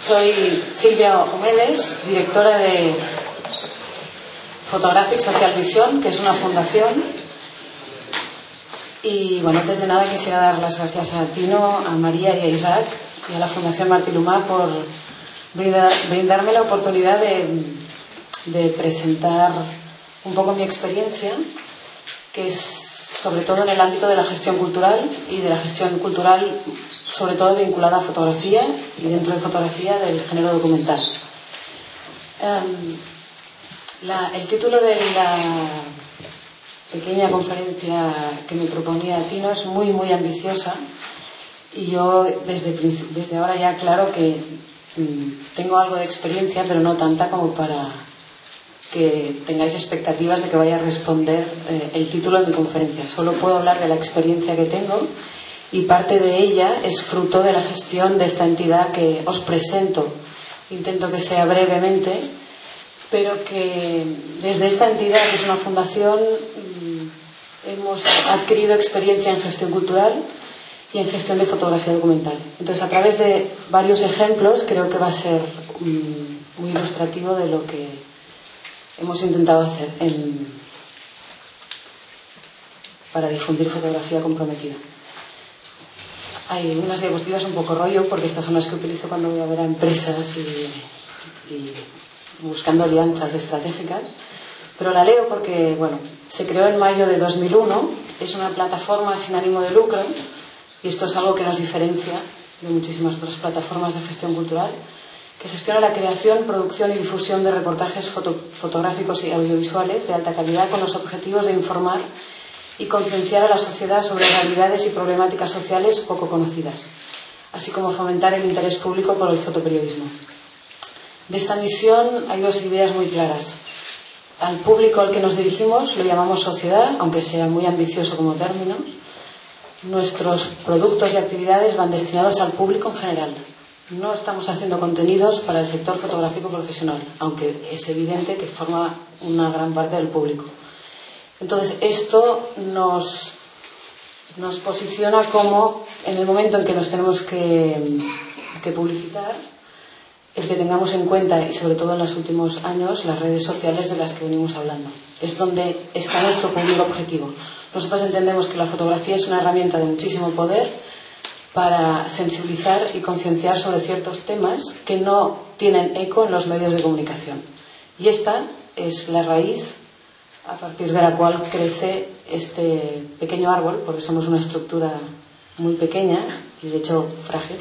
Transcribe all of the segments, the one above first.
Soy Silvia Humedes, directora de Photographic Social Vision, que es una fundación. Y bueno, antes de nada quisiera dar las gracias a Tino, a María y a Isaac y a la Fundación Martí Lumá por brindarme la oportunidad de presentar un poco mi experiencia, que es sobre todo en el ámbito de la gestión cultural y de la gestión cultural sobre todo vinculada a fotografía y dentro de fotografía del género documental. El título de la pequeña conferencia que me proponía Tino es muy muy ambiciosa y yo desde ahora ya aclaro que tengo algo de experiencia, pero no tanta como para que tengáis expectativas de que vaya a responder el título de mi conferencia. Solo puedo hablar de la experiencia que tengo y parte de ella es fruto de la gestión de esta entidad que os presento. Intento que sea brevemente, pero que desde esta entidad, que es una fundación, hemos adquirido experiencia en gestión cultural y en gestión de fotografía documental. Entonces, a través de varios ejemplos, creo que va a ser muy ilustrativo de lo que hemos intentado hacer para difundir fotografía comprometida. Hay unas diapositivas un poco rollo, porque estas son las que utilizo cuando voy a ver a empresas y buscando alianzas estratégicas, pero la leo porque, bueno, se creó en mayo de 2001, es una plataforma sin ánimo de lucro, y esto es algo que nos diferencia de muchísimas otras plataformas de gestión cultural, que gestiona la creación, producción y difusión de reportajes fotográficos y audiovisuales de alta calidad con los objetivos de informar y concienciar a la sociedad sobre realidades y problemáticas sociales poco conocidas, así como fomentar el interés público por el fotoperiodismo. De esta misión hay dos ideas muy claras. Al público al que nos dirigimos lo llamamos sociedad, aunque sea muy ambicioso como término. Nuestros productos y actividades van destinados al público en general. No estamos haciendo contenidos para el sector fotográfico profesional, aunque es evidente que forma una gran parte del público. Entonces, esto nos posiciona como, en el momento en que nos tenemos que publicitar, el que tengamos en cuenta, y sobre todo en los últimos años, las redes sociales de las que venimos hablando. Es donde está nuestro público objetivo. Nosotros entendemos que la fotografía es una herramienta de muchísimo poder para sensibilizar y concienciar sobre ciertos temas que no tienen eco en los medios de comunicación. Y esta es la raíz a partir de la cual crece este pequeño árbol, porque somos una estructura muy pequeña y de hecho frágil.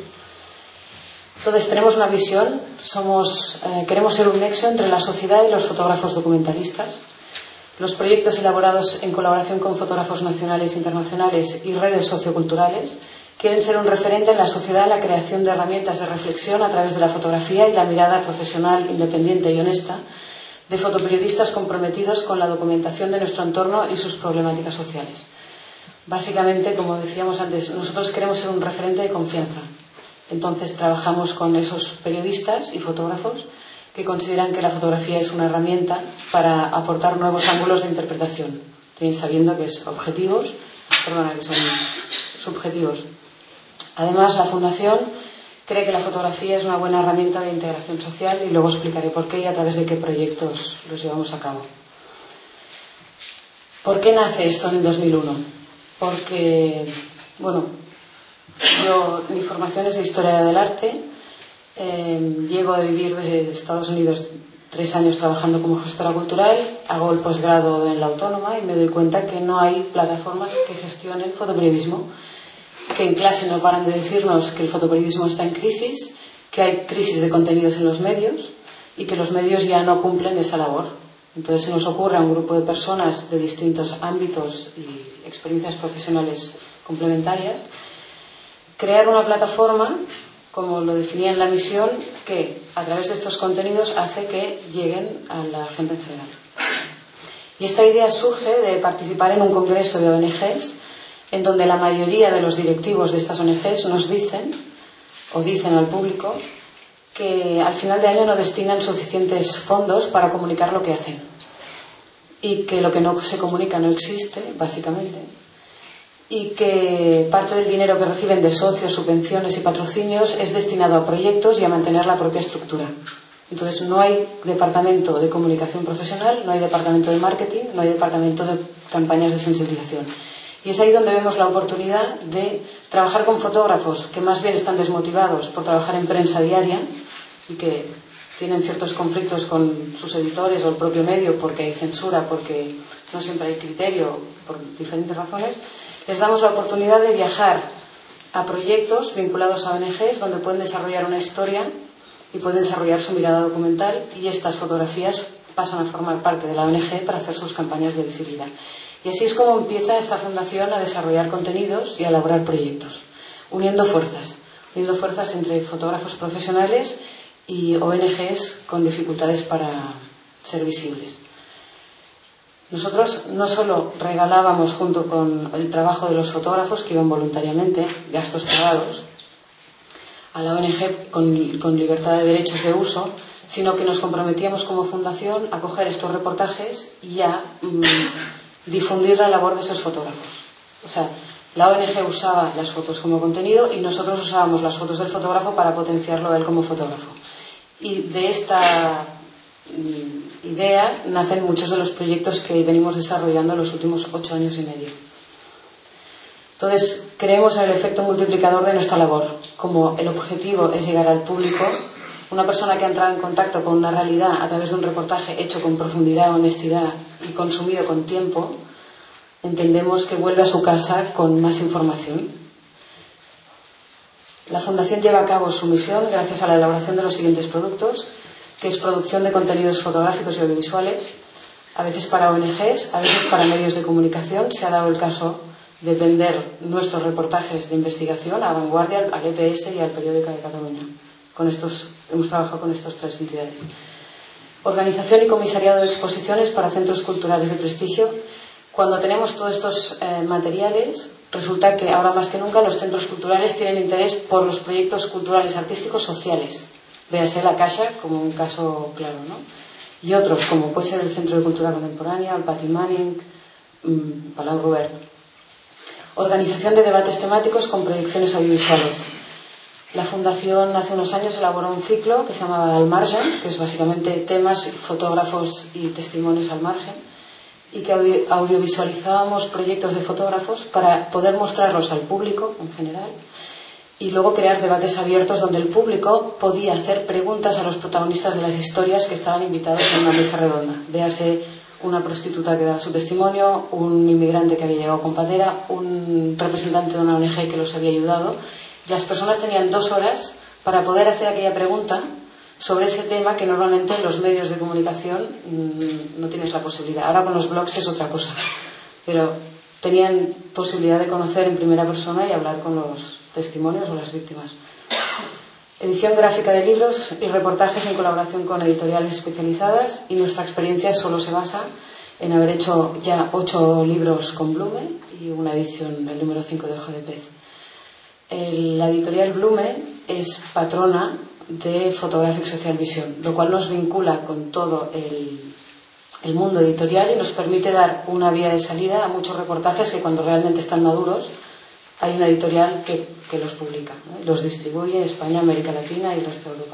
Entonces tenemos una visión, queremos ser un nexo entre la sociedad y los fotógrafos documentalistas. Los proyectos elaborados en colaboración con fotógrafos nacionales e internacionales y redes socioculturales quieren ser un referente en la sociedad en la creación de herramientas de reflexión a través de la fotografía y la mirada profesional, independiente y honesta de fotoperiodistas comprometidos con la documentación de nuestro entorno y sus problemáticas sociales. Básicamente, como decíamos antes, nosotros queremos ser un referente de confianza. Entonces trabajamos con esos periodistas y fotógrafos que consideran que la fotografía es una herramienta para aportar nuevos ángulos de interpretación, sabiendo que son subjetivos. Además, la Fundación cree que la fotografía es una buena herramienta de integración social y luego explicaré por qué y a través de qué proyectos los llevamos a cabo. ¿Por qué nace esto en el 2001? Porque, bueno, mi formación es de Historia del Arte. Llego a vivir desde Estados Unidos 3 años trabajando como gestora cultural, hago el posgrado en la Autónoma y me doy cuenta que no hay plataformas que gestionen fotoperiodismo, que en clase no paran de decirnos que el fotoperiodismo está en crisis, que hay crisis de contenidos en los medios y que los medios ya no cumplen esa labor. Entonces se nos ocurre a un grupo de personas de distintos ámbitos y experiencias profesionales complementarias crear una plataforma, como lo definía en la misión, que a través de estos contenidos hace que lleguen a la gente en general. Y esta idea surge de participar en un congreso de ONGs en donde la mayoría de los directivos de estas ONGs nos dicen al público que al final de año no destinan suficientes fondos para comunicar lo que hacen y que lo que no se comunica no existe, básicamente, y que parte del dinero que reciben de socios, subvenciones y patrocinios es destinado a proyectos y a mantener la propia estructura. Entonces no hay departamento de comunicación profesional, no hay departamento de marketing, no hay departamento de campañas de sensibilización. Y es ahí donde vemos la oportunidad de trabajar con fotógrafos que más bien están desmotivados por trabajar en prensa diaria y que tienen ciertos conflictos con sus editores o el propio medio porque hay censura, porque no siempre hay criterio, por diferentes razones. Les damos la oportunidad de viajar a proyectos vinculados a ONGs donde pueden desarrollar una historia y pueden desarrollar su mirada documental, y estas fotografías pasan a formar parte de la ONG para hacer sus campañas de visibilidad. Y así es como empieza esta fundación a desarrollar contenidos y a elaborar proyectos, uniendo fuerzas entre fotógrafos profesionales y ONGs con dificultades para ser visibles. Nosotros no solo regalábamos, junto con el trabajo de los fotógrafos que iban voluntariamente, gastos pagados, a la ONG con libertad de derechos de uso, sino que nos comprometíamos como fundación a coger estos reportajes y a difundir la labor de esos fotógrafos. O sea, la ONG usaba las fotos como contenido y nosotros usábamos las fotos del fotógrafo para potenciarlo a él como fotógrafo. Y de esta idea nacen muchos de los proyectos que venimos desarrollando en los últimos 8 años y medio. Entonces, creemos en el efecto multiplicador de nuestra labor. Como el objetivo es llegar al público, una persona que ha entrado en contacto con una realidad a través de un reportaje hecho con profundidad, honestidad y consumido con tiempo, entendemos que vuelve a su casa con más información. La Fundación lleva a cabo su misión gracias a la elaboración de los siguientes productos, que es producción de contenidos fotográficos y audiovisuales, a veces para ONGs, a veces para medios de comunicación. Se ha dado el caso de vender nuestros reportajes de investigación a Vanguardia, al EPS y al Periódico de Cataluña. Hemos trabajado con estas 3 entidades. Organización y comisariado de exposiciones para centros culturales de prestigio. Cuando tenemos todos estos materiales, resulta que ahora más que nunca los centros culturales tienen interés por los proyectos culturales, artísticos, sociales. Véase la Caixa como un caso claro, ¿no? Y otros, como puede ser el Centro de Cultura Contemporánea, el Patty Manning, Palau Robert. Organización de debates temáticos con proyecciones audiovisuales. La Fundación hace unos años elaboró un ciclo que se llamaba Al Margen, que es básicamente temas, fotógrafos y testimonios al margen, y que audiovisualizábamos proyectos de fotógrafos para poder mostrarlos al público en general y luego crear debates abiertos donde el público podía hacer preguntas a los protagonistas de las historias que estaban invitados en una mesa redonda. Véase una prostituta que daba su testimonio, un inmigrante que había llegado con patera, un representante de una ONG que los había ayudado. Y las personas tenían 2 horas para poder hacer aquella pregunta sobre ese tema que normalmente en los medios de comunicación no tienes la posibilidad. Ahora con los blogs es otra cosa, pero tenían posibilidad de conocer en primera persona y hablar con los testimonios o las víctimas. Edición gráfica de libros y reportajes en colaboración con editoriales especializadas, y nuestra experiencia solo se basa en haber hecho ya 8 libros con Blume y una edición del número 5 de Ojo de Pez. La editorial Blume es patrona de Photographic Social Vision, lo cual nos vincula con todo el mundo editorial y nos permite dar una vía de salida a muchos reportajes que cuando realmente están maduros hay una editorial que los publica, ¿no? Los distribuye en España, América Latina y el resto de Europa.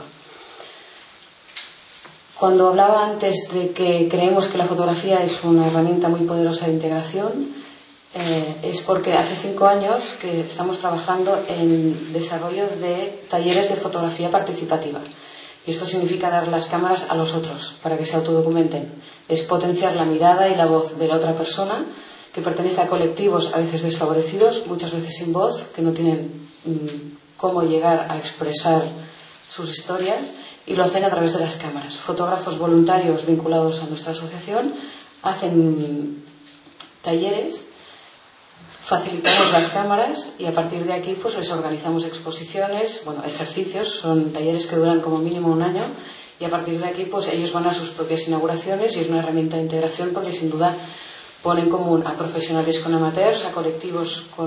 Cuando hablaba antes de que creemos que la fotografía es una herramienta muy poderosa de integración, es porque hace 5 años que estamos trabajando en desarrollo de talleres de fotografía participativa. Y esto significa dar las cámaras a los otros para que se autodocumenten. Es potenciar la mirada y la voz de la otra persona, que pertenece a colectivos a veces desfavorecidos, muchas veces sin voz, que no tienen cómo llegar a expresar sus historias, y lo hacen a través de las cámaras. Fotógrafos voluntarios vinculados a nuestra asociación hacen talleres, facilitamos las cámaras y a partir de aquí pues les organizamos exposiciones, ejercicios, son talleres que duran como mínimo 1 año, y a partir de aquí pues ellos van a sus propias inauguraciones y es una herramienta de integración porque sin duda pone en común a profesionales con amateurs, a colectivos con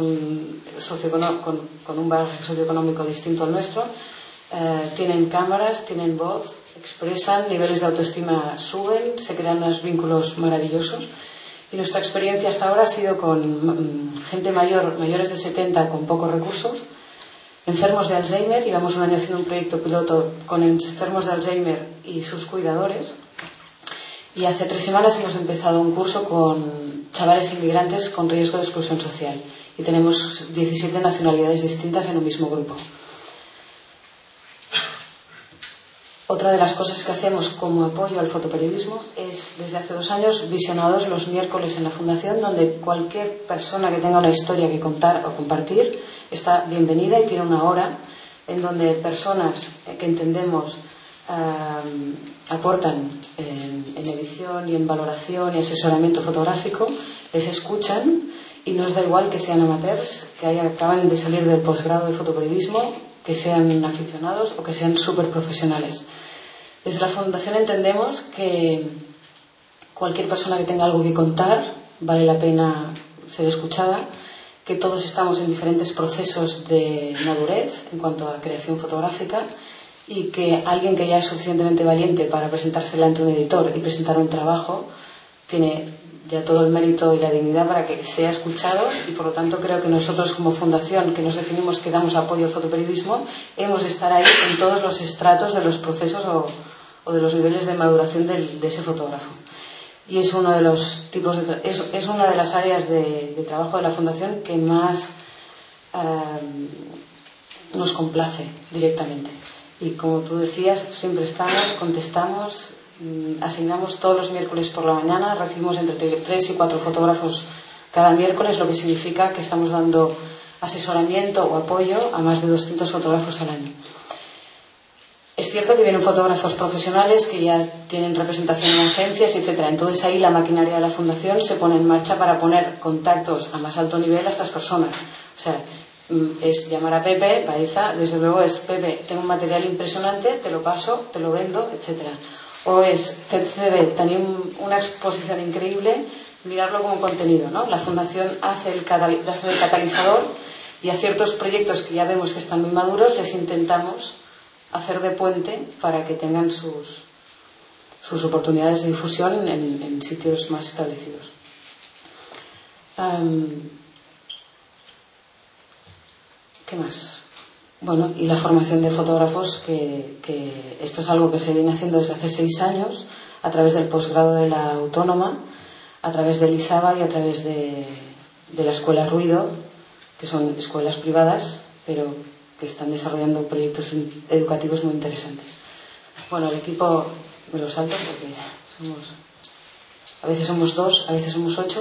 un bagaje socioeconómico distinto al nuestro. Tienen cámaras, tienen voz, expresan, niveles de autoestima suben, se crean unos vínculos maravillosos Y nuestra experiencia hasta ahora ha sido con gente mayor, mayores de 70 con pocos recursos, enfermos de Alzheimer. Llevamos un año haciendo un proyecto piloto con enfermos de Alzheimer y sus cuidadores. Y hace 3 semanas hemos empezado un curso con chavales inmigrantes con riesgo de exclusión social. Y tenemos 17 nacionalidades distintas en un mismo grupo. Otra de las cosas que hacemos como apoyo al fotoperiodismo es, desde hace 2 años, visionados los miércoles en la Fundación, donde cualquier persona que tenga una historia que contar o compartir está bienvenida, y tiene una hora en donde personas que entendemos aportan en edición y en valoración y asesoramiento fotográfico, les escuchan, y nos da igual que sean amateurs, que acaban de salir del posgrado de fotoperiodismo, que sean aficionados o que sean súper profesionales. Desde la Fundación entendemos que cualquier persona que tenga algo que contar vale la pena ser escuchada, que todos estamos en diferentes procesos de madurez en cuanto a creación fotográfica, y que alguien que ya es suficientemente valiente para presentarse delante de un editor y presentar un trabajo tiene ya todo el mérito y la dignidad para que sea escuchado. Y por lo tanto creo que nosotros como fundación, que nos definimos que damos apoyo al fotoperiodismo, hemos de estar ahí en todos los estratos de los procesos o de los niveles de maduración de ese fotógrafo. Y es uno de los tipos es una de las áreas de trabajo de la fundación que más nos complace directamente. Y como tú decías, siempre estamos, contestamos, asignamos todos los miércoles por la mañana, recibimos entre 3 y 4 fotógrafos cada miércoles, lo que significa que estamos dando asesoramiento o apoyo a más de 200 fotógrafos al año. Es cierto que vienen fotógrafos profesionales que ya tienen representación en agencias, etc. Entonces ahí la maquinaria de la Fundación se pone en marcha para poner contactos a más alto nivel a estas personas. O sea, es llamar a Pepe Baeza, desde luego es: Pepe, tengo un material impresionante, te lo paso, te lo vendo, etc. O es: CCB, tenía una exposición increíble, mirarlo como contenido, ¿no? La Fundación hace el catalizador, y a ciertos proyectos que ya vemos que están muy maduros les intentamos hacer de puente para que tengan sus oportunidades de difusión en sitios más establecidos. ¿Qué más? Bueno, y la formación de fotógrafos, que esto es algo que se viene haciendo desde hace 6 años a través del posgrado de la Autónoma, a través del ISABA y a través de la Escuela Ruido, que son escuelas privadas, pero que están desarrollando proyectos educativos muy interesantes. Bueno, el equipo me lo salto porque a veces somos 2, a veces somos 8.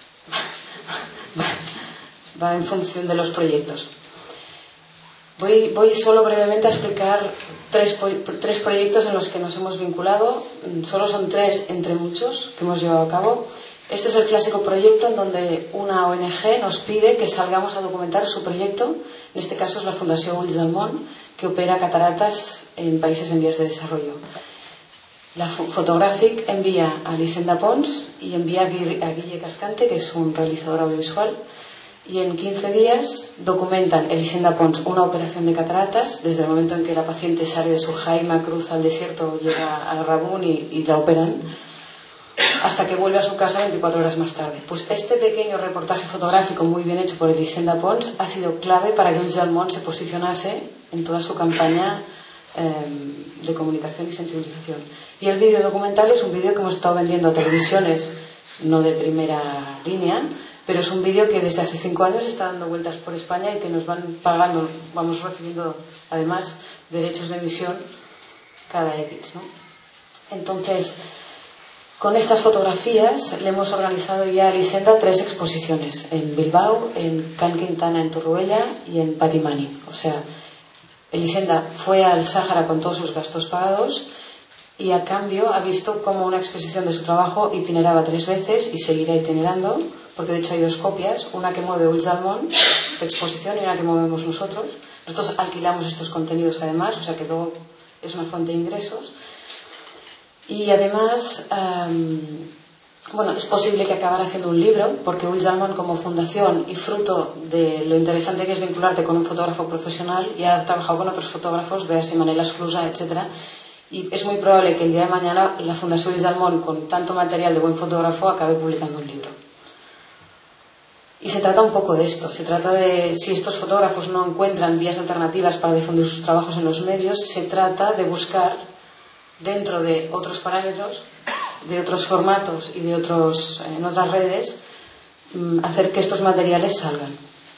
Va en función de los proyectos. Voy solo brevemente a explicar 3 proyectos en los que nos hemos vinculado. Solo son 3 entre muchos que hemos llevado a cabo. Este es el clásico proyecto en donde una ONG nos pide que salgamos a documentar su proyecto. En este caso es la Fundació Ulls del Món, que opera cataratas en países en vías de desarrollo. La Photographic envía a Elisenda Pons y envía a Guille Cascante, que es un realizador audiovisual, y en 15 días documentan Elisenda Pons una operación de cataratas, desde el momento en que la paciente sale de su jaima, cruza el desierto, llega a Rabún y la operan, hasta que vuelve a su casa 24 horas más tarde. Pues este pequeño reportaje fotográfico muy bien hecho por Elisenda Pons ha sido clave para que Ulls del Món se posicionase en toda su campaña de comunicación y sensibilización. Y el vídeo documental es un vídeo que hemos estado vendiendo a televisiones, no de primera línea, pero es un vídeo que desde hace 5 años está dando vueltas por España y que nos van pagando, vamos recibiendo además derechos de emisión cada X, ¿no? Entonces, con estas fotografías le hemos organizado ya a Elisenda 3 exposiciones: en Bilbao, en Can Quintana en Torroella y en Patimani. O sea, Elisenda fue al Sáhara con todos sus gastos pagados y a cambio ha visto cómo una exposición de su trabajo itineraba 3 veces y seguirá itinerando, porque de hecho hay 2 copias, una que mueve Ulls del Món de exposición y una que movemos nosotros. Nosotros alquilamos estos contenidos además, o sea que luego es una fuente de ingresos. Y además, bueno, es posible que acabara haciendo un libro, porque Ulls del Món como fundación y fruto de lo interesante que es vincularte con un fotógrafo profesional, y ha trabajado con otros fotógrafos, véase Manel Esclusa, etc. Y es muy probable que el día de mañana la Fundació Ulls del Món, con tanto material de buen fotógrafo, acabe publicando un libro. Y se trata un poco de esto, se trata de, si estos fotógrafos no encuentran vías alternativas para difundir sus trabajos en los medios, se trata de buscar, dentro de otros parámetros, de otros formatos y de en otras redes, hacer que estos materiales salgan.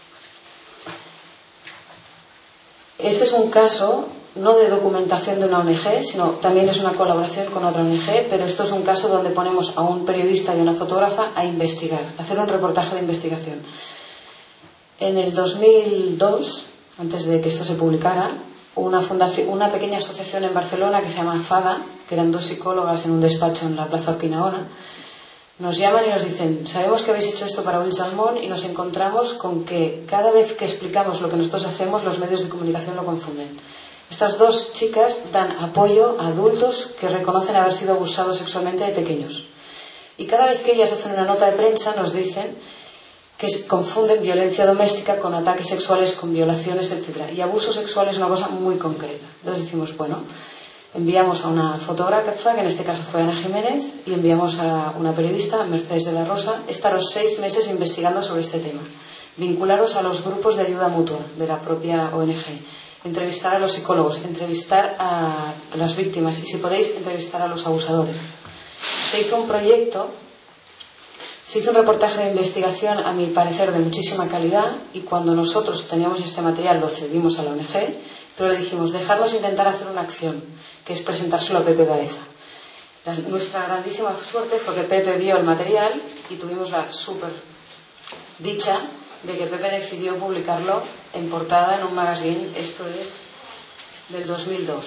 Este es un caso no de documentación de una ONG, sino también es una colaboración con otra ONG, pero esto es un caso donde ponemos a un periodista y una fotógrafa a investigar, a hacer un reportaje de investigación. En el 2002, antes de que esto se publicara, una pequeña asociación en Barcelona que se llama FADA, que eran 2 psicólogas en un despacho en la Plaza Urquinaona, nos llaman y nos dicen: sabemos que habéis hecho esto para Ulls del Món, y nos encontramos con que cada vez que explicamos lo que nosotros hacemos, los medios de comunicación lo confunden. Estas 2 chicas dan apoyo a adultos que reconocen haber sido abusados sexualmente de pequeños. Y cada vez que ellas hacen una nota de prensa nos dicen que confunden violencia doméstica con ataques sexuales, con violaciones, etc. Y abuso sexual es una cosa muy concreta. Entonces decimos, bueno, enviamos a una fotógrafa, que en este caso fue Ana Jiménez, y enviamos a una periodista, Mercedes de la Rosa, estaros 6 meses investigando sobre este tema. Vincularos a los grupos de ayuda mutua de la propia ONG. Entrevistar a los psicólogos, entrevistar a las víctimas y, si podéis, entrevistar a los abusadores. Se hizo un proyecto, se hizo un reportaje de investigación, a mi parecer, de muchísima calidad, y cuando nosotros teníamos este material lo cedimos a la ONG, pero le dijimos: dejarnos intentar hacer una acción, que es presentárselo a Pepe Baeza. Nuestra grandísima suerte fue que Pepe vio el material y tuvimos la súper dicha de que Pepe decidió publicarlo en portada en un magazine. Esto es del 2002.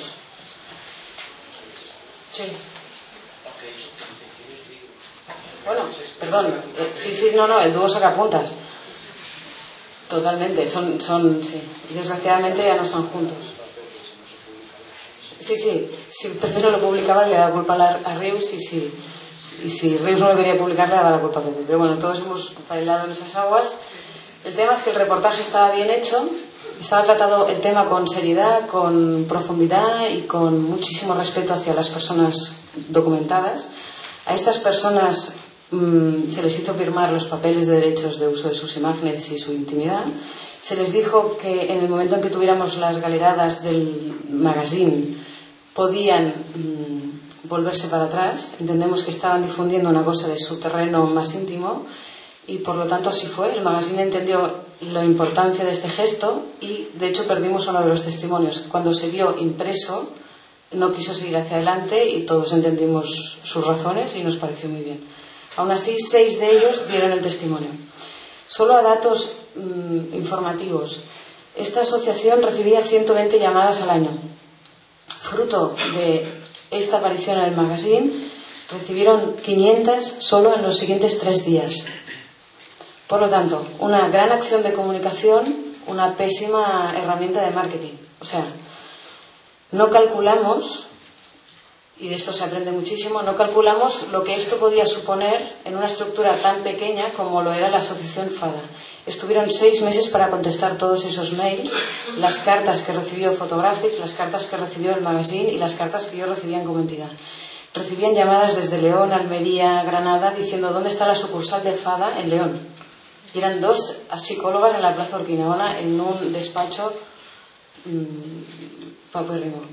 Sí. Bueno, perdón. No, el dúo Sacapuntas. Totalmente. Sí. Desgraciadamente ya no están juntos. Sí. Si Pepe no lo publicaba, le daba culpa a Rius, y si Rius no lo quería publicar, le daba la culpa a Pepe. Pero bueno, todos hemos bailado en esas aguas. El tema es que el reportaje estaba bien hecho, estaba tratado el tema con seriedad, con profundidad y con muchísimo respeto hacia las personas documentadas. A estas personas se les hizo firmar los papeles de derechos de uso de sus imágenes y su intimidad. Se les dijo que en el momento en que tuviéramos las galeradas del magazine podían volverse para atrás. Entendemos que estaban difundiendo una cosa de su terreno más íntimo. Y por lo tanto así fue. El magazine entendió la importancia de este gesto y de hecho perdimos uno de los testimonios. Cuando se vio impreso no quiso seguir hacia adelante y todos entendimos sus razones y nos pareció muy bien. Aún así, 6 de ellos dieron el testimonio. Solo a datos informativos. Esta asociación recibía 120 llamadas al año. Fruto de esta aparición en el magazine, recibieron 500 solo en los siguientes 3 días. Por lo tanto, una gran acción de comunicación, una pésima herramienta de marketing. O sea, no calculamos, y de esto se aprende muchísimo, no calculamos lo que esto podía suponer en una estructura tan pequeña como lo era la asociación FADA. Estuvieron 6 meses para contestar todos esos mails, las cartas que recibió Photographic, las cartas que recibió el magazine y las cartas que yo recibía en como entidad. Recibían llamadas desde León, Almería, Granada, diciendo: ¿dónde está la sucursal de FADA en León? Y eran 2 psicólogas en la Plaza Urquinaona en un despacho papérrimo.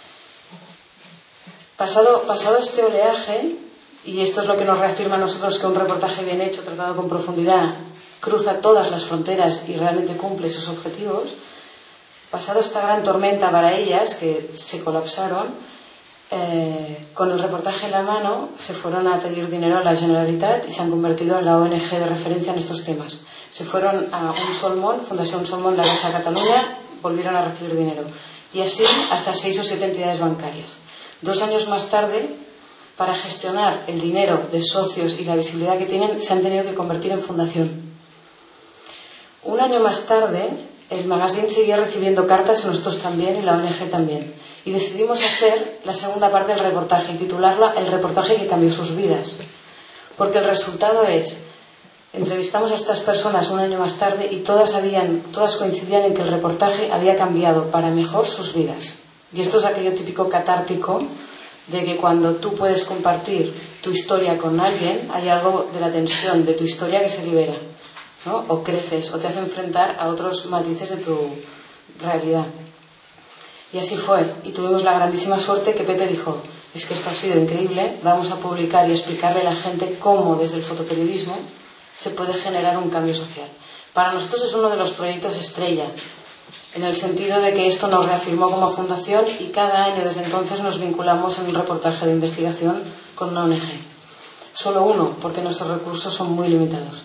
Pasado este oleaje, y esto es lo que nos reafirma a nosotros que un reportaje bien hecho, tratado con profundidad, cruza todas las fronteras y realmente cumple sus objetivos, pasado esta gran tormenta para ellas, que se colapsaron, con el reportaje en la mano se fueron a pedir dinero a la Generalitat y se han convertido en la ONG de referencia en estos temas. Se fueron a Fundació Solmon de Rosa Cataluña, volvieron a recibir dinero. Y así hasta 6 o 7 entidades bancarias. 2 años más tarde, para gestionar el dinero de socios y la visibilidad que tienen, se han tenido que convertir en fundación. 1 año más tarde, el magazine seguía recibiendo cartas, nosotros también y la ONG también. Y decidimos hacer la segunda parte del reportaje y titularla El reportaje que cambió sus vidas. Porque el resultado es: entrevistamos a estas personas 1 año más tarde y todas coincidían en que el reportaje había cambiado para mejor sus vidas. Y esto es aquello típico catártico de que cuando tú puedes compartir tu historia con alguien, hay algo de la tensión de tu historia que se libera, ¿no? O creces, o te hace enfrentar a otros matices de tu realidad. Y así fue, y tuvimos la grandísima suerte que Pepe dijo: es que esto ha sido increíble, vamos a publicar y explicarle a la gente cómo desde el fotoperiodismo se puede generar un cambio social. Para nosotros es uno de los proyectos estrella, en el sentido de que esto nos reafirmó como fundación y cada año desde entonces nos vinculamos en un reportaje de investigación con una ONG. Solo uno, porque nuestros recursos son muy limitados.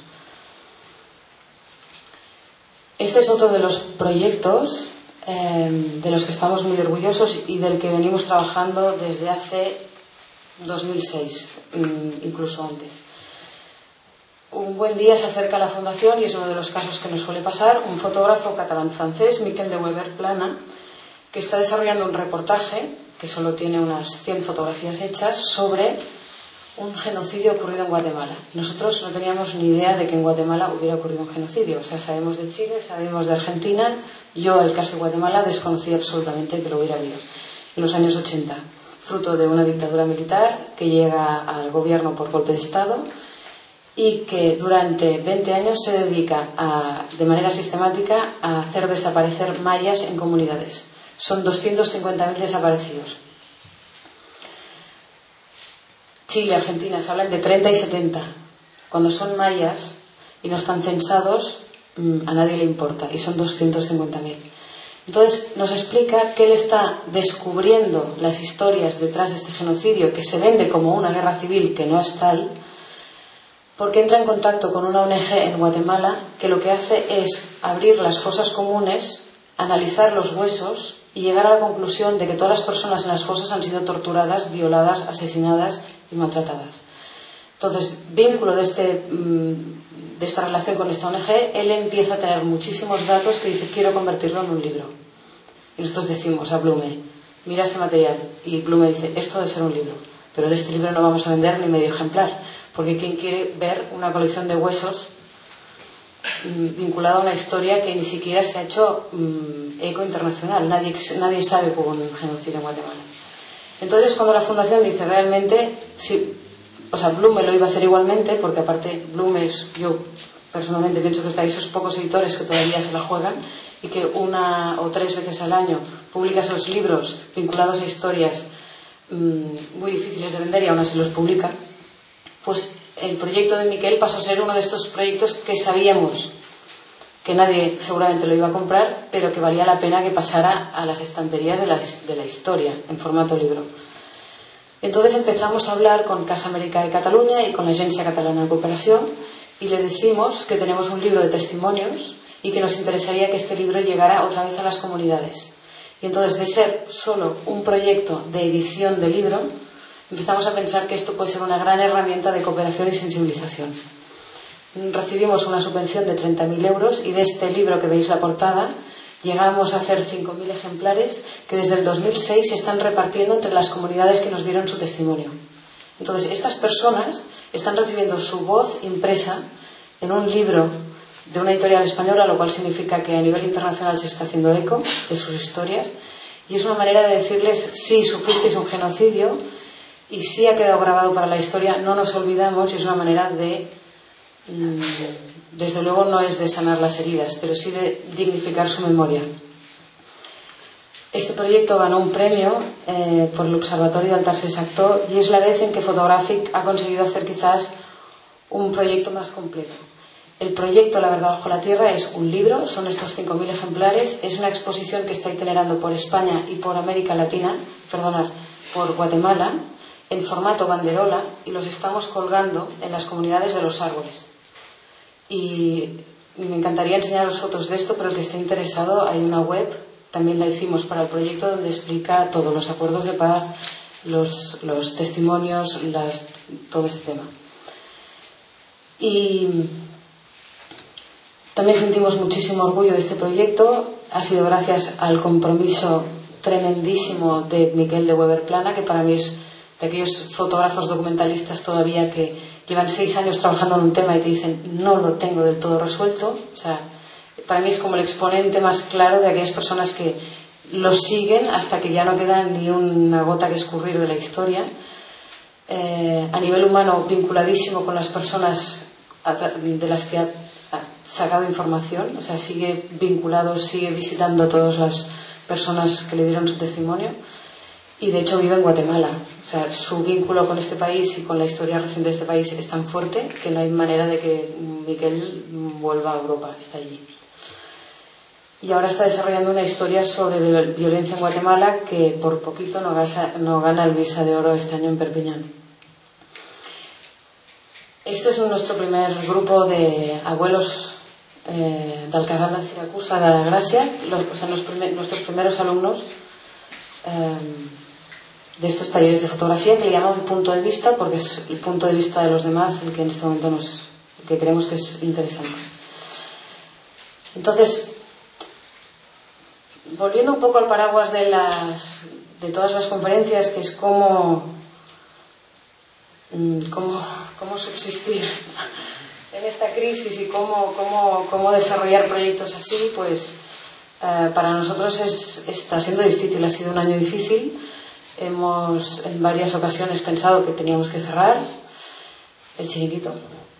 Este es otro de los proyectos de los que estamos muy orgullosos y del que venimos trabajando desde hace 2006, incluso antes. Un buen día se acerca a la fundación, y es uno de los casos que nos suele pasar, un fotógrafo catalán-francés, Miquel de Weber Plana, que está desarrollando un reportaje, que solo tiene unas 100 fotografías hechas, sobre un genocidio ocurrido en Guatemala. Nosotros no teníamos ni idea de que en Guatemala hubiera ocurrido un genocidio. O sea, sabemos de Chile, sabemos de Argentina. Yo, el caso de Guatemala, desconocía absolutamente que lo hubiera habido. En los años 80, fruto de una dictadura militar que llega al gobierno por golpe de Estado y que durante 20 años se dedica de manera sistemática a hacer desaparecer mayas en comunidades. Son 250.000 desaparecidos. Chile, Argentina, se hablan de 30 y 70. Cuando son mayas y no están censados, a nadie le importa, y son 250.000. Entonces nos explica que él está descubriendo las historias detrás de este genocidio, que se vende como una guerra civil, que no es tal, porque entra en contacto con una ONG en Guatemala que lo que hace es abrir las fosas comunes, analizar los huesos y llegar a la conclusión de que todas las personas en las fosas han sido torturadas, violadas, asesinadas y maltratadas. Entonces, vínculo de esta relación con esta ONG, él empieza a tener muchísimos datos que dice: quiero convertirlo en un libro. Y nosotros decimos a Blume: mira este material. Y Blume dice: esto debe ser un libro, pero de este libro no vamos a vender ni medio ejemplar, porque ¿quién quiere ver una colección de huesos vinculada a una historia que ni siquiera se ha hecho eco internacional? Nadie sabe que hubo un genocidio en Guatemala. Entonces, cuando la fundación dice realmente, sí, o sea, Blume lo iba a hacer igualmente, porque aparte Blume yo personalmente pienso que está ahí esos pocos editores que todavía se la juegan, y que 1 o 3 veces al año publica esos libros vinculados a historias muy difíciles de vender y aún así los publica. Pues el proyecto de Miquel pasó a ser uno de estos proyectos que sabíamos que nadie seguramente lo iba a comprar, pero que valía la pena que pasara a las estanterías de la historia en formato libro. Entonces empezamos a hablar con Casa América de Cataluña y con la Agencia Catalana de Cooperación, y le decimos que tenemos un libro de testimonios y que nos interesaría que este libro llegara otra vez a las comunidades. Y entonces, de ser solo un proyecto de edición de libro, empezamos a pensar que esto puede ser una gran herramienta de cooperación y sensibilización. Recibimos una subvención de 30.000 euros y de este libro que veis la portada llegamos a hacer 5.000 ejemplares que desde el 2006 se están repartiendo entre las comunidades que nos dieron su testimonio. Entonces, estas personas están recibiendo su voz impresa en un libro de una editorial española, lo cual significa que a nivel internacional se está haciendo eco de sus historias, y es una manera de decirles: sí, sufristeis un genocidio y sí ha quedado grabado para la historia, no nos olvidamos, y es una manera de, desde luego no es de sanar las heridas, pero sí de dignificar su memoria. Este proyecto ganó un premio por el Observatorio del Tercer Sector, y es la vez en que Photographic ha conseguido hacer quizás un proyecto más completo. El proyecto La Verdad Bajo la Tierra es un libro, son estos 5.000 ejemplares, es una exposición que está itinerando por España y por América Latina, por Guatemala, en formato banderola, y los estamos colgando en las comunidades de los árboles. Y me encantaría enseñaros fotos de esto, pero el que esté interesado, hay una web, también la hicimos para el proyecto, donde explica todos los acuerdos de paz, los testimonios, todo este tema. Y también sentimos muchísimo orgullo de este proyecto. Ha sido gracias al compromiso tremendísimo de Miquel de Weber Plana, que para mí es de aquellos fotógrafos documentalistas todavía que llevan 6 años trabajando en un tema y te dicen: no lo tengo del todo resuelto. O sea, para mí es como el exponente más claro de aquellas personas que los siguen hasta que ya no queda ni una gota que escurrir de la historia. A nivel humano, vinculadísimo con las personas de las que ha sacado información, o sea, sigue vinculado, sigue visitando a todas las personas que le dieron su testimonio, y de hecho vive en Guatemala. O sea, su vínculo con este país y con la historia reciente de este país es tan fuerte que no hay manera de que Miquel vuelva a Europa, está allí. Y ahora está desarrollando una historia sobre violencia en Guatemala que por poquito no gana el Visa de Oro este año en Perpiñán. Este es nuestro primer grupo de abuelos de Alcazar de Siracusa de la Gracia, nuestros primeros alumnos de estos talleres de fotografía, que le llaman punto de vista, porque es el punto de vista de los demás el que en este momento el que creemos que es interesante. Entonces, volviendo un poco al paraguas de todas las conferencias, que es cómo subsistir en esta crisis y cómo desarrollar proyectos así, pues para nosotros está siendo difícil, ha sido un año difícil. Hemos en varias ocasiones pensado que teníamos que cerrar el chiringuito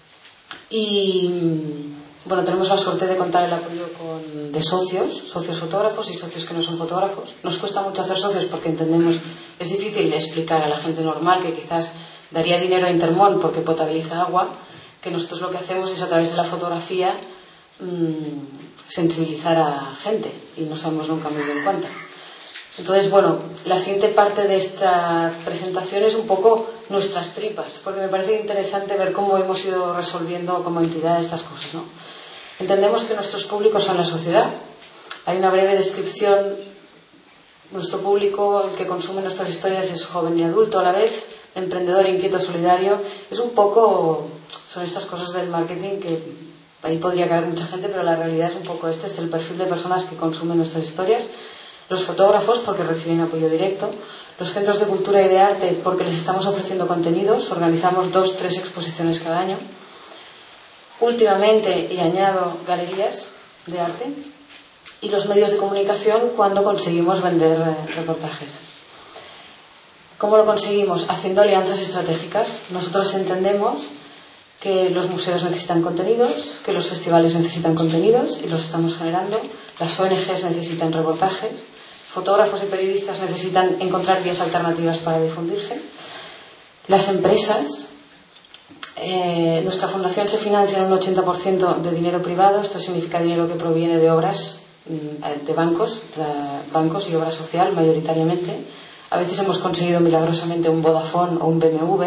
y bueno, tenemos la suerte de contar el apoyo de socios fotógrafos y socios que no son fotógrafos. Nos cuesta mucho hacer socios porque entendemos, es difícil explicar a la gente normal que quizás daría dinero a Intermón porque potabiliza agua, que nosotros lo que hacemos es a través de la fotografía sensibilizar a gente y no sabemos nunca muy bien cuánta. Entonces, bueno, la siguiente parte de esta presentación es un poco nuestras tripas, porque me parece interesante ver cómo hemos ido resolviendo como entidad estas cosas, ¿no? Entendemos que nuestros públicos son la sociedad. Hay una breve descripción. Nuestro público, el que consume nuestras historias, es joven y adulto a la vez, emprendedor, inquieto, solidario. Es un poco, son estas cosas del marketing que ahí podría caer mucha gente, pero la realidad es un poco este es el perfil de personas que consumen nuestras historias. Los fotógrafos, porque reciben apoyo directo. Los centros de cultura y de arte, porque les estamos ofreciendo contenidos. Organizamos 2-3 exposiciones cada año. Últimamente, y añado, galerías de arte. Y los medios de comunicación cuando conseguimos vender reportajes. ¿Cómo lo conseguimos? Haciendo alianzas estratégicas. Nosotros entendemos que los museos necesitan contenidos, que los festivales necesitan contenidos y los estamos generando. Las ONGs necesitan reportajes. Fotógrafos y periodistas necesitan encontrar vías alternativas para difundirse. Las empresas, nuestra fundación se financia en un 80% de dinero privado. Esto significa dinero que proviene de obras de bancos y obra social mayoritariamente. A veces hemos conseguido milagrosamente un Vodafone o un BMW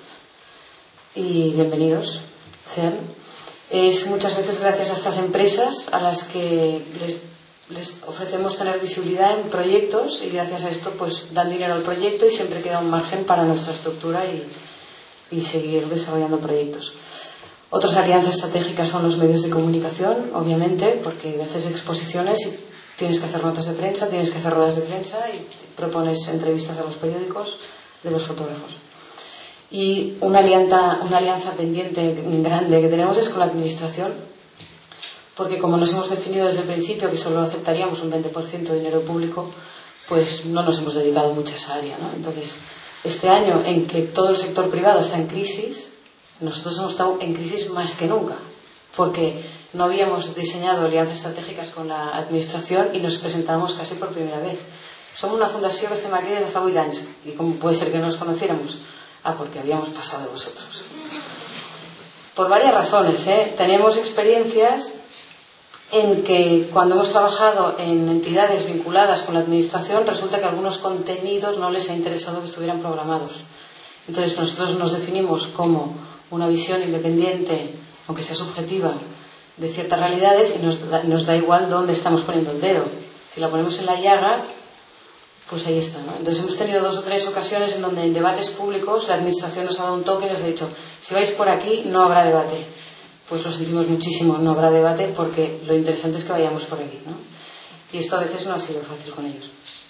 y bienvenidos sean. Es muchas veces gracias a estas empresas a las que les ofrecemos tener visibilidad en proyectos y gracias a esto pues dan dinero al proyecto y siempre queda un margen para nuestra estructura y seguir desarrollando proyectos. Otras alianzas estratégicas son los medios de comunicación, obviamente, porque haces exposiciones y tienes que hacer notas de prensa, tienes que hacer ruedas de prensa y propones entrevistas a los periódicos de los fotógrafos. Y una alianza pendiente grande que tenemos es con la administración, porque como nos hemos definido desde el principio que solo aceptaríamos un 20% de dinero público, pues no nos hemos dedicado mucho a esa área, ¿no? Entonces, este año en que todo el sector privado está en crisis, nosotros hemos estado en crisis más que nunca, porque no habíamos diseñado alianzas estratégicas con la administración y nos presentamos casi por primera vez. Somos una fundació que estem aquí des de fa 8 anys y ¿cómo puede ser que no nos conociéramos? Porque habíamos pasado de vosotros. Por varias razones, Tenemos experiencias en que cuando hemos trabajado en entidades vinculadas con la administración resulta que algunos contenidos no les ha interesado que estuvieran programados. Entonces nosotros nos definimos como una visión independiente, aunque sea subjetiva, de ciertas realidades y nos da igual dónde estamos poniendo el dedo. Si la ponemos en la llaga, pues ahí está, ¿no? Entonces hemos tenido 2 o 3 ocasiones en donde en debates públicos la administración nos ha dado un toque y nos ha dicho, si vais por aquí no habrá debate. Pues lo sentimos muchísimo, no habrá debate porque lo interesante es que vayamos por aquí, ¿no? Y esto a veces no ha sido fácil con ellos.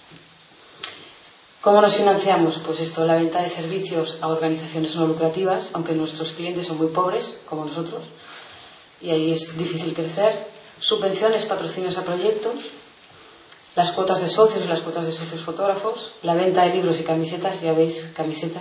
¿Cómo nos financiamos? Pues esto, la venta de servicios a organizaciones no lucrativas, aunque nuestros clientes son muy pobres, como nosotros, y ahí es difícil crecer. Subvenciones, patrocinios a proyectos. las cuotas de socios y las cuotas de socios fotógrafos, la venta de libros y camisetas, ya veis, camisetas,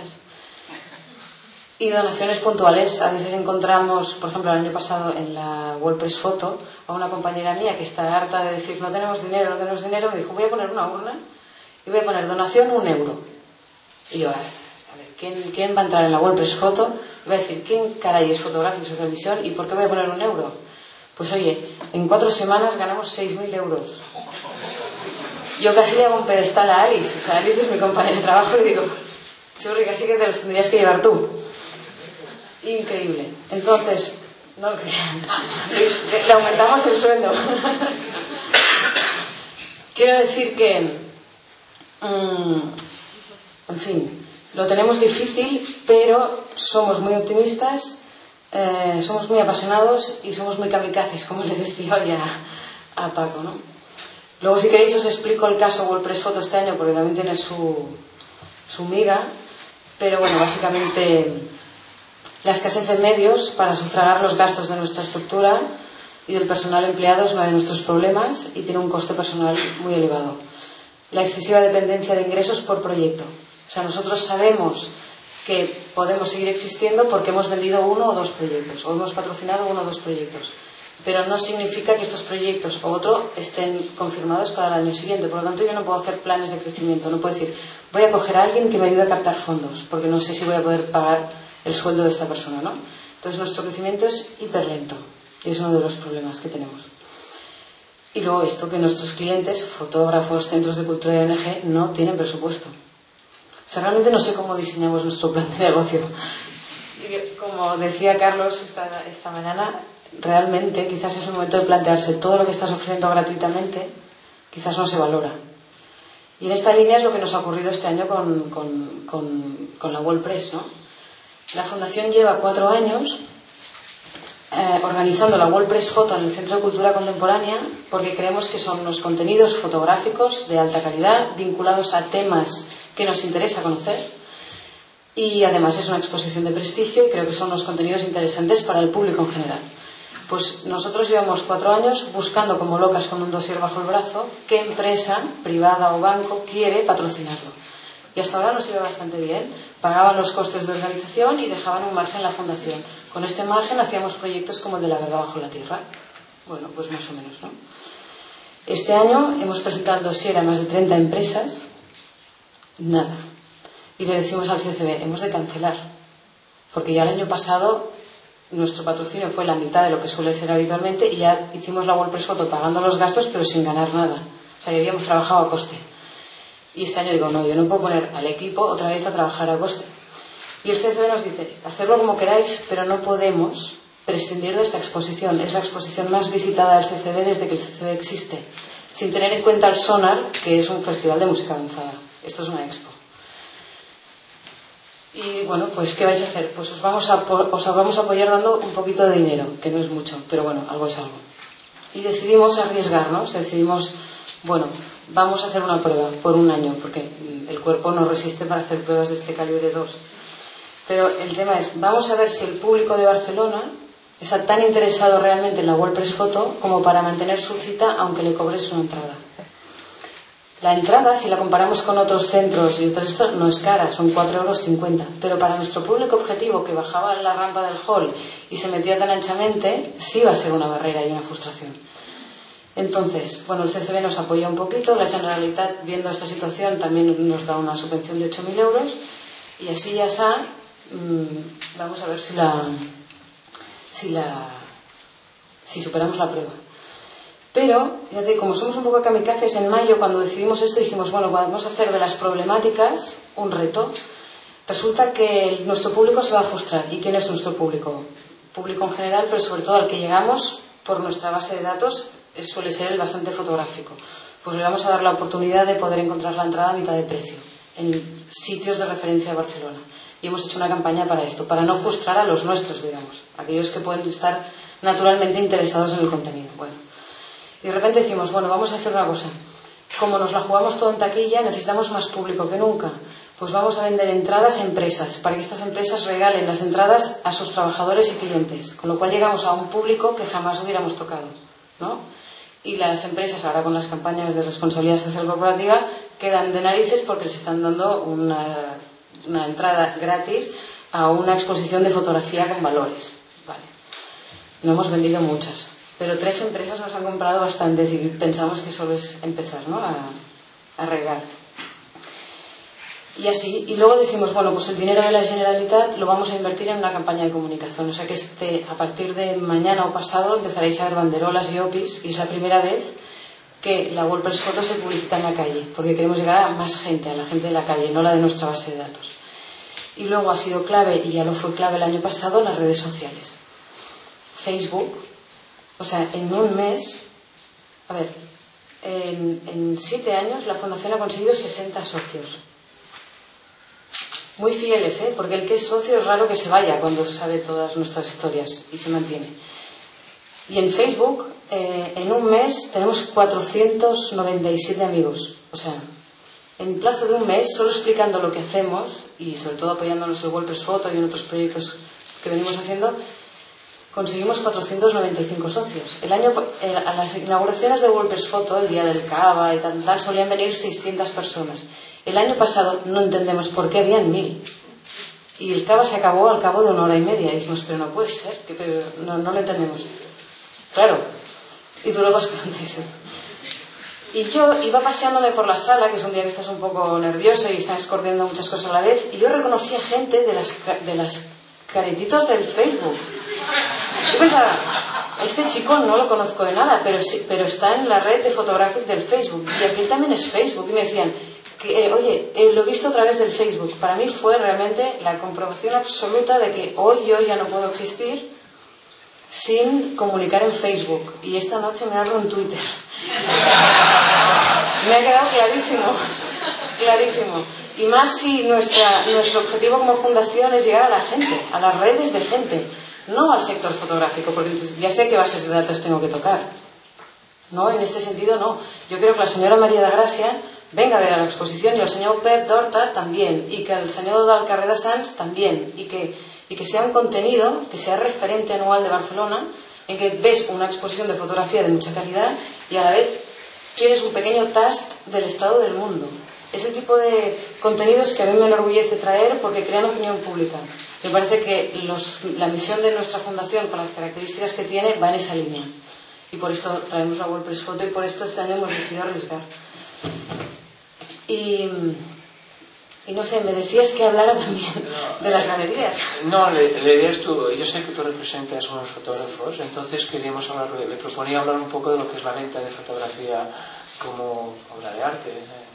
y donaciones puntuales. A veces encontramos, por ejemplo, el año pasado en la WordPress Foto, a una compañera mía que está harta de decir no tenemos dinero, me dijo voy a poner una urna y voy a poner donación 1 euro. Y yo, a ver, ¿quién va a entrar en la WordPress Foto? Voy a decir, ¿quién caray es fotógrafo y su televisión? ¿Y por qué voy a poner 1 euro? Pues oye, en 4 semanas ganamos 6.000 euros. Yo casi le hago un pedestal a Alice. O sea, Alice es mi compañera de trabajo y le digo, churri, casi que te los tendrías que llevar tú. Increíble. Entonces, no lo crean. Le aumentamos el sueldo. Quiero decir que, en fin, lo tenemos difícil, pero somos muy optimistas, somos muy apasionados y somos muy kamikazes, como le decía hoy a Paco, ¿no? Luego, si queréis, os explico el caso WordPress Foto este año, porque también tiene su miga, pero bueno, básicamente la escasez de medios para sufragar los gastos de nuestra estructura y del personal empleado es uno de nuestros problemas y tiene un coste personal muy elevado. La excesiva dependencia de ingresos por proyecto. O sea, nosotros sabemos que podemos seguir existiendo porque hemos vendido 1 o 2 proyectos o hemos patrocinado 1 o 2 proyectos. Pero no significa que estos proyectos o otro estén confirmados para el año siguiente. Por lo tanto, yo no puedo hacer planes de crecimiento. No puedo decir, voy a coger a alguien que me ayude a captar fondos, porque no sé si voy a poder pagar el sueldo de esta persona, ¿no? Entonces, nuestro crecimiento es hiperlento. Y es uno de los problemas que tenemos. Y luego esto, que nuestros clientes, fotógrafos, centros de cultura y ONG, no tienen presupuesto. O sea, realmente no sé cómo diseñamos nuestro plan de negocio. Y como decía Carlos esta mañana, realmente quizás es un momento de plantearse todo lo que estás ofreciendo gratuitamente, quizás no se valora. Y en esta línea es lo que nos ha ocurrido este año con la WordPress, ¿no? La fundación lleva 4 años organizando la WordPress Foto en el Centro de Cultura Contemporánea porque creemos que son unos contenidos fotográficos de alta calidad vinculados a temas que nos interesa conocer y además es una exposición de prestigio y creo que son unos contenidos interesantes para el público en general. Pues nosotros llevamos 4 años buscando como locas con un dossier bajo el brazo qué empresa, privada o banco, quiere patrocinarlo. Y hasta ahora nos iba bastante bien. Pagaban los costes de organización y dejaban un margen en la fundación. Con este margen hacíamos proyectos como el de la verdad bajo la tierra. Bueno, pues más o menos, ¿no? Este año hemos presentado el dossier a más de 30 empresas. Nada. Y le decimos al CCB, hemos de cancelar. Porque ya el año pasado nuestro patrocinio fue la mitad de lo que suele ser habitualmente y ya hicimos la WordPress Foto pagando los gastos pero sin ganar nada. O sea, ya habíamos trabajado a coste. Y este año digo, no, yo no puedo poner al equipo otra vez a trabajar a coste. Y el CCB nos dice, hacedlo como queráis, pero no podemos prescindir de esta exposición. Es la exposición más visitada del CCB desde que el CCB existe, sin tener en cuenta el Sonar, que es un festival de música avanzada. Esto es una expo. Y bueno, pues ¿qué vais a hacer? Pues os vamos a apoyar dando un poquito de dinero, que no es mucho, pero bueno, algo es algo. Y decidimos arriesgarnos, bueno, vamos a hacer una prueba por 1 año, porque el cuerpo no resiste para hacer pruebas de este calibre 2. Pero el tema es, vamos a ver si el público de Barcelona está tan interesado realmente en la WordPress Foto como para mantener su cita aunque le cobres una entrada. La entrada, si la comparamos con otros centros y todo esto, no es cara, son 4,50 euros. Pero para nuestro público objetivo que bajaba la rampa del hall y se metía tan anchamente, sí va a ser una barrera y una frustración. Entonces, bueno, el CCB nos apoya un poquito, la Generalitat, viendo esta situación, también nos da una subvención de 8.000 euros y así ya está. Vamos a ver si superamos la prueba. Pero, fíjate, como somos un poco kamikazes, en mayo, cuando decidimos esto, dijimos, bueno, vamos a hacer de las problemáticas un reto. Resulta que nuestro público se va a frustrar. ¿Y quién es nuestro público? Público en general, pero sobre todo al que llegamos por nuestra base de datos, suele ser el bastante fotográfico. Pues le vamos a dar la oportunidad de poder encontrar la entrada a mitad de precio en sitios de referencia de Barcelona. Y hemos hecho una campaña para esto, para no frustrar a los nuestros, digamos, aquellos que pueden estar naturalmente interesados en el contenido. Bueno, y de repente decimos, bueno, vamos a hacer una cosa. Como nos la jugamos todo en taquilla, necesitamos más público que nunca. Pues vamos a vender entradas a empresas, para que estas empresas regalen las entradas a sus trabajadores y clientes, con lo cual llegamos a un público que jamás hubiéramos tocado, ¿no? Y las empresas, ahora con las campañas de responsabilidad social corporativa, quedan de narices porque les están dando una entrada gratis a una exposición de fotografía con valores. Vale. No hemos vendido muchas, pero 3 empresas nos han comprado bastantes y pensamos que solo es empezar, ¿no?, a regar. Y así, y luego decimos, bueno, pues el dinero de la Generalitat lo vamos a invertir en una campaña de comunicación. O sea que a partir de mañana o pasado empezaréis a ver banderolas y opis, y es la primera vez que la WordPress Photo se publicita en la calle, porque queremos llegar a más gente, a la gente de la calle, no la de nuestra base de datos. Y luego ha sido clave, y ya lo fue clave el año pasado, las redes sociales. Facebook, o sea, en un mes, a ver, en 7 años la Fundación ha conseguido 60 socios. Muy fieles, porque el que es socio es raro que se vaya cuando sabe todas nuestras historias y se mantiene. Y en Facebook, en un mes, tenemos 497 amigos. O sea, en plazo de un mes, solo explicando lo que hacemos y sobre todo apoyándonos en WordPress Photo y en otros proyectos que venimos haciendo, conseguimos 495 socios. A las inauguraciones de WordPress Photo, el día del Cava y tal, solían venir 600 personas. El año pasado no entendemos por qué habían 1000. Y el Cava se acabó al cabo de 1 hora y media. Y dijimos, pero no puede ser, no lo entendemos. Claro, y duró bastante eso. Y yo iba paseándome por la sala, que es un día que estás un poco nervioso y estás corriendo muchas cosas a la vez, y yo reconocía gente de las caretitos del Facebook. Yo pensaba, este chico no lo conozco de nada, pero está en la red de Photographic del Facebook, y aquel también es Facebook. Y me decían, oye, lo he visto a través del Facebook. Para mí fue realmente la comprobación absoluta de que hoy yo ya no puedo existir sin comunicar en Facebook. Y esta noche me abro en Twitter. Me ha quedado clarísimo. Y más si nuestro objetivo como fundación es llegar a la gente, a las redes de gente, no al sector fotográfico, porque ya sé qué bases de datos tengo que tocar. No, en este sentido no. Yo creo que la señora María de Gracia venga a ver a la exposición, y el señor Pep d'Horta también, y que el señor del Carrer de Sants también, y que sea un contenido, que sea referente anual de Barcelona, en que ves una exposición de fotografía de mucha calidad y a la vez tienes un pequeño taste del estado del mundo. Es el tipo de contenidos que a mí me enorgullece traer porque crean opinión pública. Me parece que la misión de nuestra fundación, con las características que tiene, va en esa línea. Y por esto traemos la WordPress Photo y por esto este año hemos decidido arriesgar. Y no sé, me decías que hablara también de las galerías. No, la idea estuvo, yo sé que tú representas a unos fotógrafos, entonces queríamos hablar, le proponía hablar un poco de lo que es la venta de fotografía como obra de arte,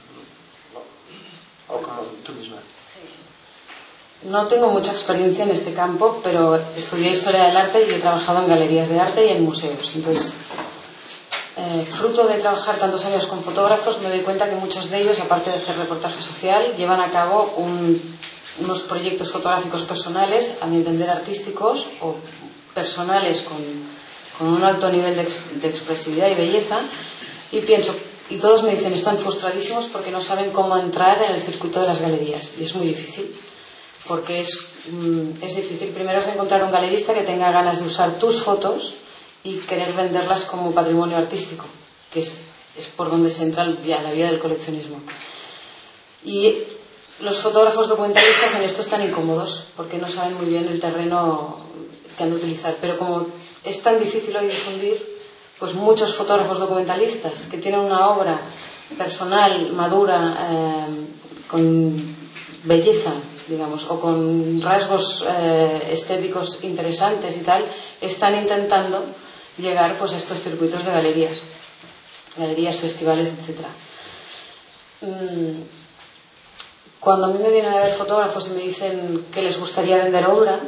o como tú misma. Sí. No tengo mucha experiencia en este campo, pero estudié Historia del Arte y he trabajado en galerías de arte y en museos. Entonces, fruto de trabajar tantos años con fotógrafos, me doy cuenta que muchos de ellos, aparte de hacer reportaje social, llevan a cabo unos proyectos fotográficos personales, a mi entender artísticos o personales con un alto nivel de expresividad y belleza, y pienso, y todos me dicen, están frustradísimos porque no saben cómo entrar en el circuito de las galerías, y es muy difícil, porque es difícil. Primero es encontrar un galerista que tenga ganas de usar tus fotos y querer venderlas como patrimonio artístico, que es por donde se entra la vía del coleccionismo. Y los fotógrafos documentalistas en esto están incómodos porque no saben muy bien el terreno que han de utilizar, pero como es tan difícil hoy difundir, pues muchos fotógrafos documentalistas que tienen una obra personal, madura, con belleza, digamos, o con rasgos estéticos interesantes y tal, están intentando llegar pues a estos circuitos de galerías, festivales, etc. Cuando a mí me vienen a ver fotógrafos y me dicen que les gustaría vender obra,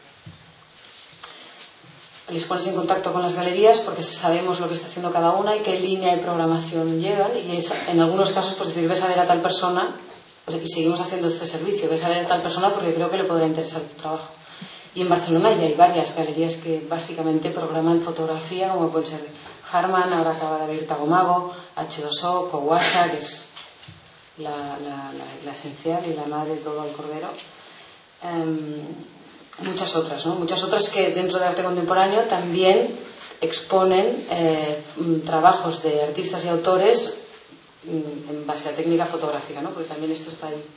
les pones en contacto con las galerías porque sabemos lo que está haciendo cada una y qué línea de programación llevan, y en algunos casos pues decir, ves a ver a tal persona, y seguimos haciendo este servicio, ves a ver a tal persona porque creo que le podrá interesar tu trabajo. Y en Barcelona ya hay varias galerías que básicamente programan fotografía, como pueden ser Harman, ahora acaba de abrir Tagomago, H2O, Kowasha, que es la esencial y la madre de todo el cordero. Muchas otras, ¿no? Muchas otras que dentro de arte contemporáneo también exponen trabajos de artistas y autores en base a técnica fotográfica, ¿no? Porque también esto está ahí.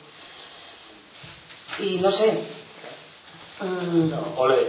Y no sé. Ole.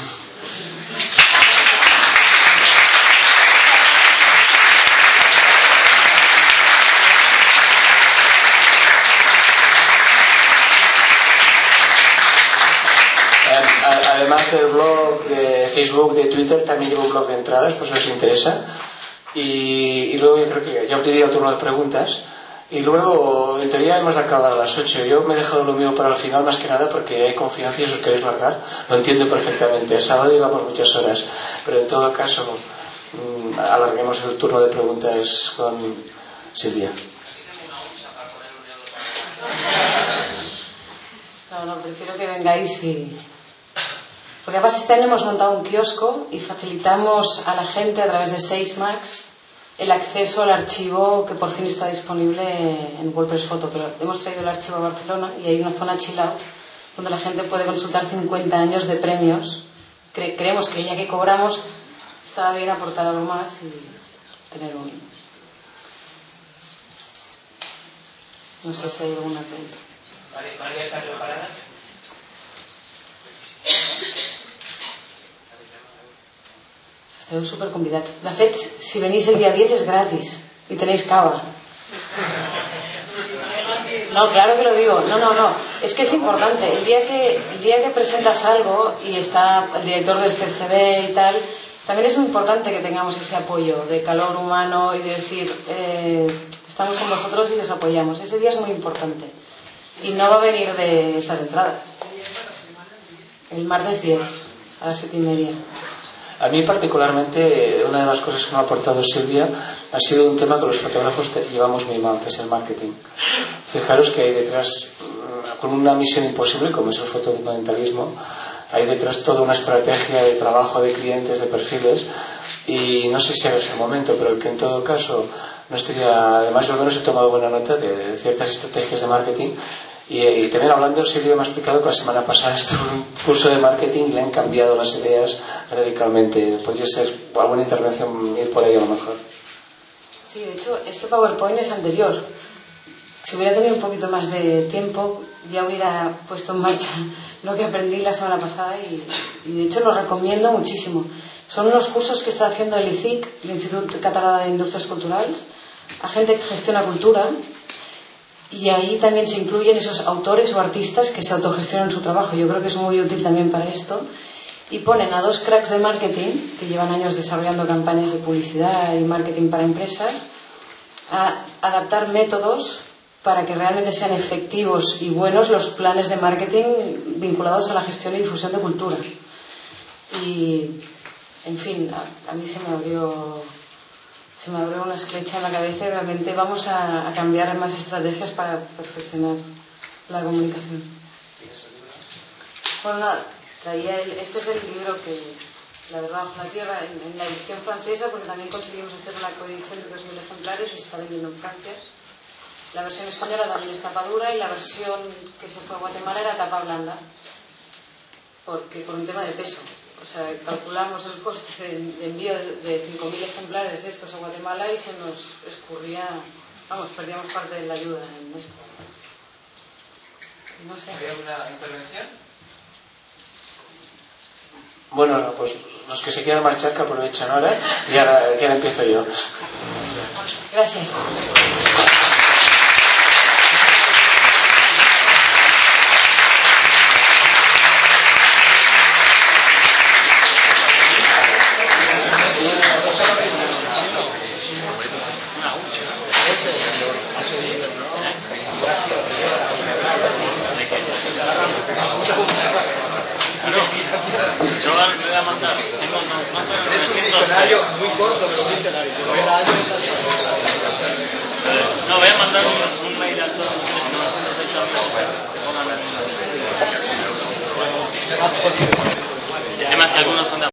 Además del blog de Facebook, de Twitter, también llevo un blog de entradas, por si os interesa. Y luego yo creo que ya abriría el turno de preguntas. Y luego, en teoría, hemos de acabar a las 8. Yo me he dejado lo mío para el final, más que nada porque hay confianza y os queréis largar. Lo entiendo perfectamente. El sábado llevamos muchas horas. Pero en todo caso, alarguemos el turno de preguntas con Silvia. No, prefiero que vengáis y... Porque además este año hemos montado un kiosco y facilitamos a la gente a través de 6max el acceso al archivo que por fin está disponible en WordPress Photo. Pero hemos traído el archivo a Barcelona y hay una zona chill out donde la gente puede consultar 50 años de premios. Creemos que ya que cobramos estaba bien aportar algo más y tener un... No sé si hay alguna pregunta. María, ¿está preparada? Esteu superconvidats. De fet, si venís el día 10 es gratis y tenéis cava. No, claro que lo digo. No. Es que es importante. El día que presentas algo y está el director del CCB y tal, también es muy importante que tengamos ese apoyo de calor humano y de decir, estamos con vosotros y les apoyamos. Ese día es muy importante. Y no va a venir de estas entradas. El martes 10, a las 7:30. A mí particularmente, una de las cosas que me ha aportado Silvia ha sido un tema que los fotógrafos llevamos muy mal, que es el marketing. Fijaros que hay detrás, con una misión imposible como es el fotodocumentalismo, hay detrás toda una estrategia de trabajo de clientes, de perfiles, y no sé si ahora es el momento, pero que en todo caso no estaría... Además yo al menos he tomado buena nota de ciertas estrategias de marketing. Y también hablando, Silvia me ha explicado que la semana pasada estuvo en un curso de marketing y le han cambiado las ideas radicalmente. Podría ser alguna intervención ir por ahí a lo mejor. Sí, de hecho, este PowerPoint es anterior. Si hubiera tenido un poquito más de tiempo, ya hubiera puesto en marcha lo que aprendí la semana pasada y de hecho lo recomiendo muchísimo. Son unos cursos que está haciendo el ICIC, el Instituto Català d'Indústries Culturals, a gente que gestiona cultura. Y ahí también se incluyen esos autores o artistas que se autogestionan su trabajo. Yo creo que es muy útil también para esto. Y ponen a dos cracks de marketing que llevan años desarrollando campañas de publicidad y marketing para empresas a adaptar métodos para que realmente sean efectivos y buenos los planes de marketing vinculados a la gestión y difusión de cultura. Y, en fin, a mí se me abrió una esclecha en la cabeza y realmente vamos a cambiar más estrategias para perfeccionar la comunicación. Bueno, nada, este es el libro que, la verdad, bajo la tierra, en la edición francesa, porque también conseguimos hacer una coedición de 2000 ejemplares y se está vendiendo en Francia. La versión española también es tapa dura y la versión que se fue a Guatemala era tapa blanda, porque por un tema de peso. O sea, calculamos el coste de envío de 5.000 ejemplares de estos a Guatemala y se nos escurría, perdíamos parte de la ayuda en esto. No sé. ¿Había alguna intervención? Bueno, pues los que se quieran marchar que aprovechen ahora y ahora empiezo yo. Gracias. Yo le voy a mandar. Es un diccionario muy corto, pero un diccionario. No, voy a mandar un mail a todos los que pongan la misma. Además que algunos son de